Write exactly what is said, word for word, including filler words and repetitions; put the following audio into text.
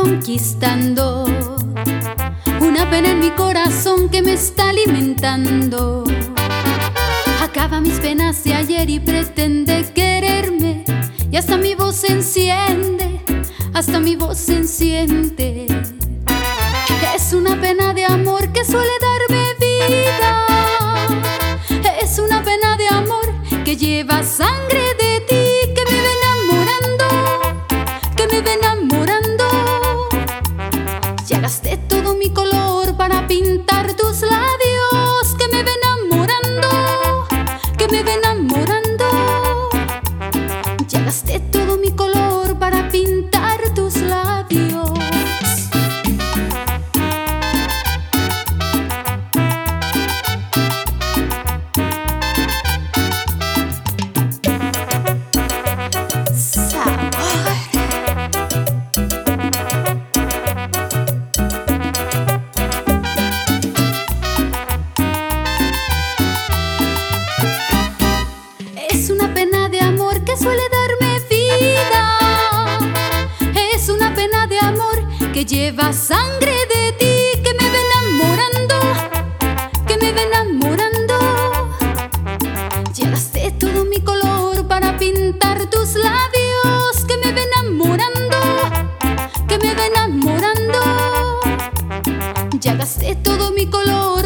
conquistando, una pena en mi corazón que me está alimentando. Acaba mis penas de ayer y pretende quererme, y hasta mi voz se enciende, hasta mi voz se enciende. Es una pena de amor que suele darme vida, es una pena de amor que lleva sangre de ti, que me va enamorando, que me va enamorando. Ya gasté todo mi color para pintar tus labios, que me va enamorando, que me va enamorando. Ya gasté todo mi color para pintar tus labios. Es una pena de amor que suele darme vida, es una pena de amor que lleva sangre de ti, que me va enamorando, que me va enamorando. Ya gasté todo mi color para pintar tus labios, que me va enamorando, que me va enamorando. Ya gasté todo mi color